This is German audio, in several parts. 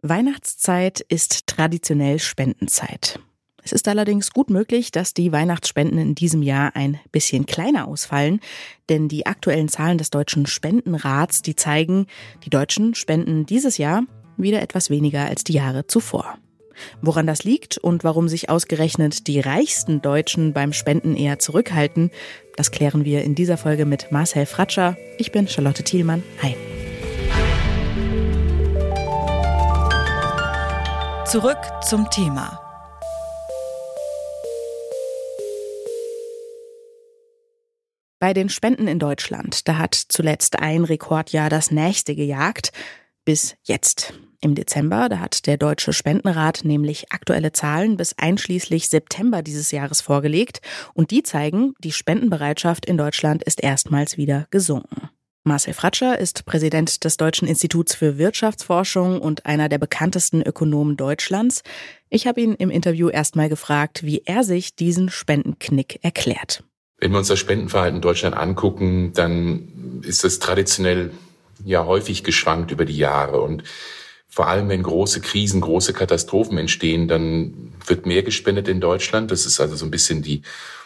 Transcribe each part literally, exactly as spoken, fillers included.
Weihnachtszeit ist traditionell Spendenzeit. Es ist allerdings gut möglich, dass die Weihnachtsspenden in diesem Jahr ein bisschen kleiner ausfallen, denn die aktuellen Zahlen des Deutschen Spendenrats, die zeigen, die Deutschen spenden dieses Jahr wieder etwas weniger als die Jahre zuvor. Woran das liegt und warum sich ausgerechnet die reichsten Deutschen beim Spenden eher zurückhalten, das klären wir in dieser Folge mit Marcel Fratscher. Ich bin Charlotte Thielmann. Hi. Zurück zum Thema. Bei den Spenden in Deutschland, da hat zuletzt ein Rekordjahr das nächste gejagt, bis jetzt. Im Dezember, da hat der Deutsche Spendenrat nämlich aktuelle Zahlen bis einschließlich September dieses Jahres vorgelegt und die zeigen, die Spendenbereitschaft in Deutschland ist erstmals wieder gesunken. Marcel Fratscher ist Präsident des Deutschen Instituts für Wirtschaftsforschung und einer der bekanntesten Ökonomen Deutschlands. Ich habe ihn im Interview erstmal gefragt, wie er sich diesen Spendenknick erklärt. Wenn wir uns das Spendenverhalten in Deutschland angucken, dann ist es traditionell ja häufig geschwankt über die Jahre. Und vor allem, wenn große Krisen, große Katastrophen entstehen, dann wird mehr gespendet in Deutschland. Das ist also so ein bisschen die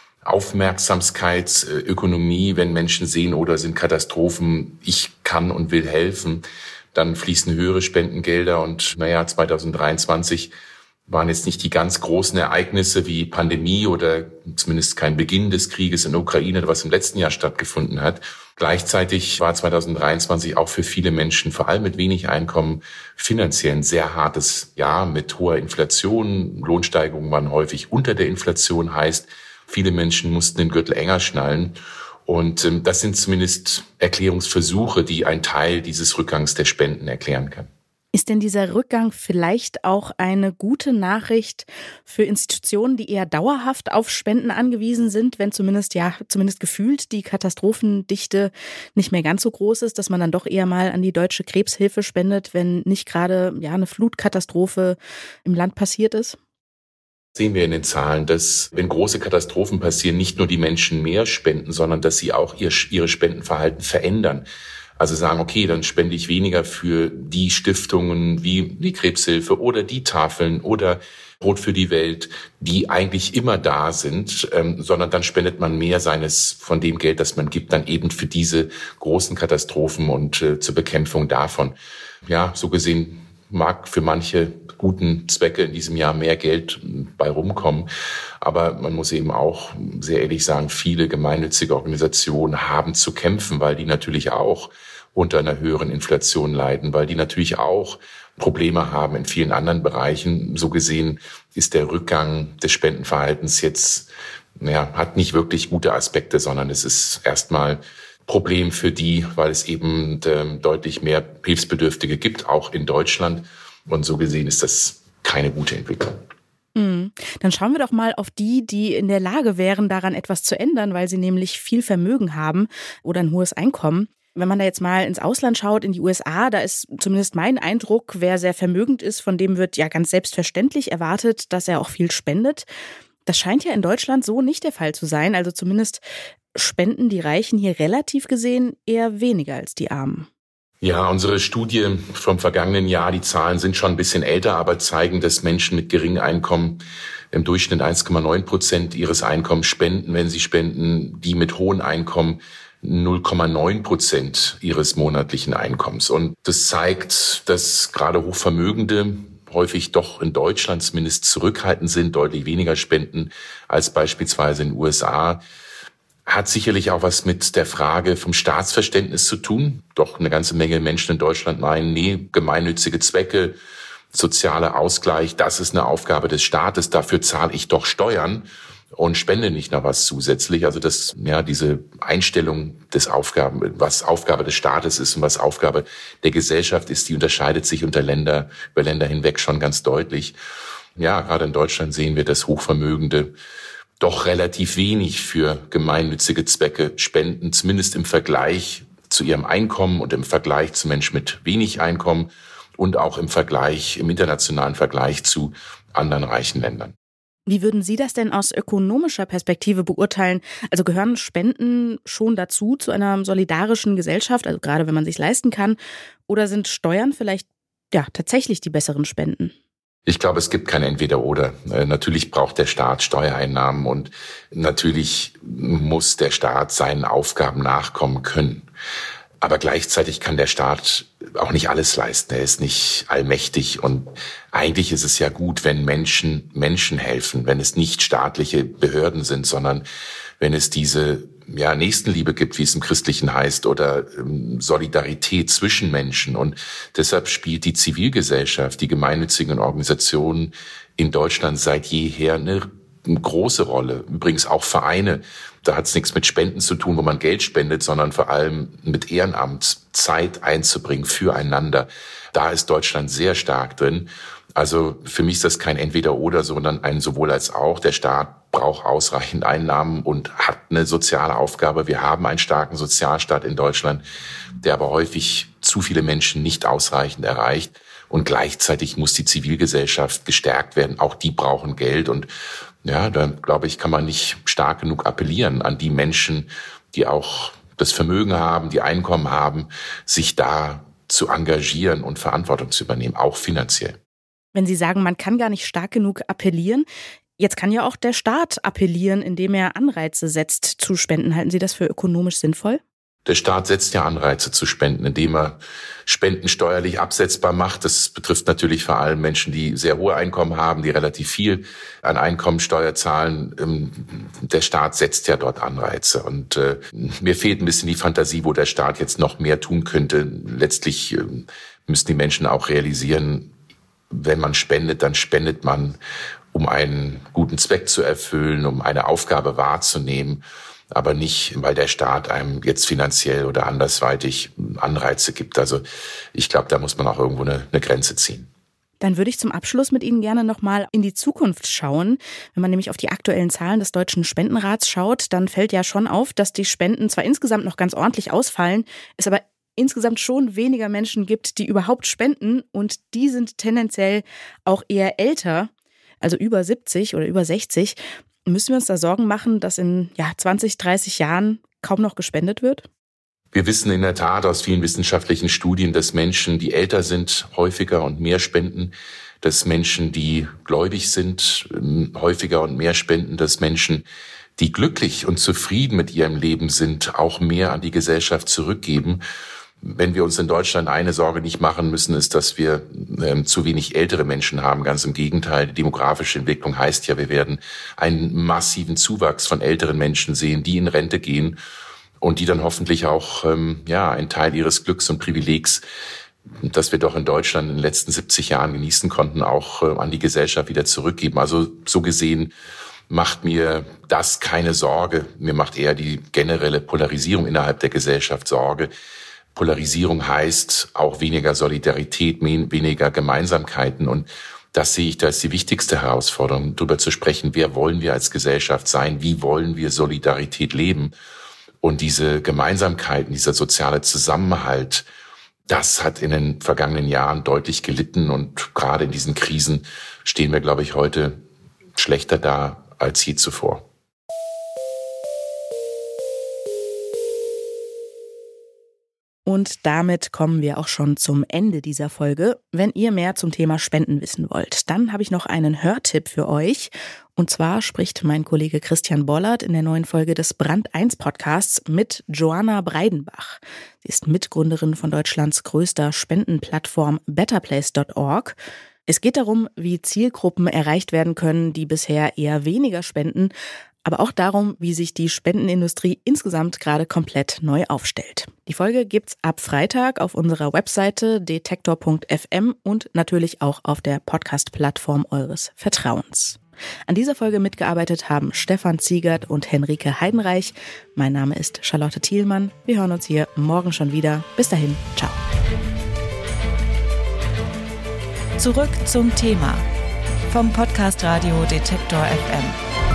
Aufmerksamkeitsökonomie, wenn Menschen sehen, oder sind Katastrophen, ich kann und will helfen, dann fließen höhere Spendengelder. Und naja, zwanzig dreiundzwanzig waren jetzt nicht die ganz großen Ereignisse wie Pandemie oder zumindest kein Beginn des Krieges in der Ukraine, was im letzten Jahr stattgefunden hat. Gleichzeitig war zwanzig dreiundzwanzig auch für viele Menschen, vor allem mit wenig Einkommen, finanziell ein sehr hartes Jahr mit hoher Inflation. Lohnsteigerungen waren häufig unter der Inflation, heißt, viele Menschen mussten den Gürtel enger schnallen. Und ähm, das sind zumindest Erklärungsversuche, die einen Teil dieses Rückgangs der Spenden erklären können. Ist denn dieser Rückgang vielleicht auch eine gute Nachricht für Institutionen, die eher dauerhaft auf Spenden angewiesen sind, wenn zumindest, ja, zumindest gefühlt die Katastrophendichte nicht mehr ganz so groß ist, dass man dann doch eher mal an die Deutsche Krebshilfe spendet, wenn nicht gerade, ja, eine Flutkatastrophe im Land passiert ist? Sehen wir in den Zahlen, dass, wenn große Katastrophen passieren, nicht nur die Menschen mehr spenden, sondern dass sie auch ihr, ihre Spendenverhalten verändern. Also sagen, okay, dann spende ich weniger für die Stiftungen wie die Krebshilfe oder die Tafeln oder Brot für die Welt, die eigentlich immer da sind, ähm, sondern dann spendet man mehr seines von dem Geld, das man gibt, dann eben für diese großen Katastrophen und äh, zur Bekämpfung davon. Ja, so gesehen mag für manche guten Zwecke in diesem Jahr mehr Geld bei rumkommen. Aber man muss eben auch sehr ehrlich sagen, viele gemeinnützige Organisationen haben zu kämpfen, weil die natürlich auch unter einer höheren Inflation leiden, weil die natürlich auch Probleme haben in vielen anderen Bereichen. So gesehen ist der Rückgang des Spendenverhaltens jetzt, naja, hat nicht wirklich gute Aspekte, sondern es ist erstmal Problem für die, weil es eben äh, deutlich mehr Hilfsbedürftige gibt, auch in Deutschland. Und so gesehen ist das keine gute Entwicklung. Mhm. Dann schauen wir doch mal auf die, die in der Lage wären, daran etwas zu ändern, weil sie nämlich viel Vermögen haben oder ein hohes Einkommen. Wenn man da jetzt mal ins Ausland schaut, in die U S A, da ist zumindest mein Eindruck, wer sehr vermögend ist, von dem wird ja ganz selbstverständlich erwartet, dass er auch viel spendet. Das scheint ja in Deutschland so nicht der Fall zu sein. Also zumindest spenden die Reichen hier relativ gesehen eher weniger als die Armen. Ja, unsere Studie vom vergangenen Jahr, die Zahlen sind schon ein bisschen älter, aber zeigen, dass Menschen mit geringem Einkommen im Durchschnitt eins Komma neun Prozent ihres Einkommens spenden, wenn sie spenden, die mit hohem Einkommen null Komma neun Prozent ihres monatlichen Einkommens. Und das zeigt, dass gerade Hochvermögende häufig doch in Deutschland zumindest zurückhaltend sind, deutlich weniger spenden als beispielsweise in den U S A. Hat sicherlich auch was mit der Frage vom Staatsverständnis zu tun. Doch eine ganze Menge Menschen in Deutschland meinen, nee, gemeinnützige Zwecke, sozialer Ausgleich, das ist eine Aufgabe des Staates, dafür zahle ich doch Steuern und spende nicht noch was zusätzlich. Also das, ja, diese Einstellung des Aufgaben, was Aufgabe des Staates ist und was Aufgabe der Gesellschaft ist, die unterscheidet sich unter Länder, über Länder hinweg schon ganz deutlich. Ja, gerade in Deutschland sehen wir, dass Hochvermögende doch relativ wenig für gemeinnützige Zwecke spenden, zumindest im Vergleich zu ihrem Einkommen und im Vergleich zu Menschen mit wenig Einkommen und auch im Vergleich, im internationalen Vergleich zu anderen reichen Ländern. Wie würden Sie das denn aus ökonomischer Perspektive beurteilen? Also gehören Spenden schon dazu, zu einer solidarischen Gesellschaft, also gerade wenn man es sich leisten kann? Oder sind Steuern vielleicht ja tatsächlich die besseren Spenden? Ich glaube, es gibt kein Entweder-Oder. Äh, natürlich braucht der Staat Steuereinnahmen und natürlich muss der Staat seinen Aufgaben nachkommen können. Aber gleichzeitig kann der Staat auch nicht alles leisten. Er ist nicht allmächtig und eigentlich ist es ja gut, wenn Menschen Menschen helfen, wenn es nicht staatliche Behörden sind, sondern wenn es diese ja, Nächstenliebe gibt, wie es im Christlichen heißt, oder ähm, Solidarität zwischen Menschen. Und deshalb spielt die Zivilgesellschaft, die gemeinnützigen Organisationen in Deutschland seit jeher eine, eine große Rolle. Übrigens auch Vereine. Da hat es nichts mit Spenden zu tun, wo man Geld spendet, sondern vor allem mit Ehrenamt Zeit einzubringen füreinander. Da ist Deutschland sehr stark drin. Also für mich ist das kein Entweder-Oder, sondern ein sowohl als auch. Der Staat braucht ausreichend Einnahmen und hat eine soziale Aufgabe. Wir haben einen starken Sozialstaat in Deutschland, der aber häufig zu viele Menschen nicht ausreichend erreicht. Und gleichzeitig muss die Zivilgesellschaft gestärkt werden. Auch die brauchen Geld. Und ja, da glaube ich, kann man nicht stark genug appellieren an die Menschen, die auch das Vermögen haben, die Einkommen haben, sich da zu engagieren und Verantwortung zu übernehmen, auch finanziell. Wenn Sie sagen, man kann gar nicht stark genug appellieren, jetzt kann ja auch der Staat appellieren, indem er Anreize setzt zu spenden. Halten Sie das für ökonomisch sinnvoll? Der Staat setzt ja Anreize zu spenden, indem er Spenden steuerlich absetzbar macht. Das betrifft natürlich vor allem Menschen, die sehr hohe Einkommen haben, die relativ viel an Einkommensteuer zahlen. Der Staat setzt ja dort Anreize. Und äh, mir fehlt ein bisschen die Fantasie, wo der Staat jetzt noch mehr tun könnte. Letztlich äh, müssen die Menschen auch realisieren, wenn man spendet, dann spendet man, um einen guten Zweck zu erfüllen, um eine Aufgabe wahrzunehmen, aber nicht, weil der Staat einem jetzt finanziell oder andersweitig Anreize gibt. Also ich glaube, da muss man auch irgendwo eine, eine Grenze ziehen. Dann würde ich zum Abschluss mit Ihnen gerne nochmal in die Zukunft schauen. Wenn man nämlich auf die aktuellen Zahlen des Deutschen Spendenrats schaut, dann fällt ja schon auf, dass die Spenden zwar insgesamt noch ganz ordentlich ausfallen, es aber insgesamt schon weniger Menschen gibt, die überhaupt spenden, und die sind tendenziell auch eher älter, also über siebzig oder über sechzig. Müssen wir uns da Sorgen machen, dass in ja, zwanzig, dreißig Jahren kaum noch gespendet wird? Wir wissen in der Tat aus vielen wissenschaftlichen Studien, dass Menschen, die älter sind, häufiger und mehr spenden, dass Menschen, die gläubig sind, häufiger und mehr spenden, dass Menschen, die glücklich und zufrieden mit ihrem Leben sind, auch mehr an die Gesellschaft zurückgeben. Wenn wir uns in Deutschland eine Sorge nicht machen müssen, ist, dass wir ähm, zu wenig ältere Menschen haben. Ganz im Gegenteil, die demografische Entwicklung heißt ja, wir werden einen massiven Zuwachs von älteren Menschen sehen, die in Rente gehen und die dann hoffentlich auch ähm, ja einen Teil ihres Glücks und Privilegs, das wir doch in Deutschland in den letzten siebzig Jahren genießen konnten, auch äh, an die Gesellschaft wieder zurückgeben. Also so gesehen macht mir das keine Sorge. Mir macht eher die generelle Polarisierung innerhalb der Gesellschaft Sorge. Polarisierung heißt auch weniger Solidarität, weniger Gemeinsamkeiten. Und das sehe ich da als die wichtigste Herausforderung, darüber zu sprechen, wer wollen wir als Gesellschaft sein, wie wollen wir Solidarität leben. Und diese Gemeinsamkeiten, dieser soziale Zusammenhalt, das hat in den vergangenen Jahren deutlich gelitten. Und gerade in diesen Krisen stehen wir, glaube ich, heute schlechter da als je zuvor. Und damit kommen wir auch schon zum Ende dieser Folge. Wenn ihr mehr zum Thema Spenden wissen wollt, dann habe ich noch einen Hörtipp für euch. Und zwar spricht mein Kollege Christian Bollert in der neuen Folge des Brand eins Podcasts mit Joanna Breidenbach. Sie ist Mitgründerin von Deutschlands größter Spendenplattform better place dot org. Es geht darum, wie Zielgruppen erreicht werden können, die bisher eher weniger spenden, aber auch darum, wie sich die Spendenindustrie insgesamt gerade komplett neu aufstellt. Die Folge gibt's ab Freitag auf unserer Webseite detektor punkt f m und natürlich auch auf der Podcast-Plattform eures Vertrauens. An dieser Folge mitgearbeitet haben Stefan Ziegert und Henrike Heidenreich. Mein Name ist Charlotte Thielmann. Wir hören uns hier morgen schon wieder. Bis dahin, ciao. Zurück zum Thema vom Podcast Radio Detektor F M.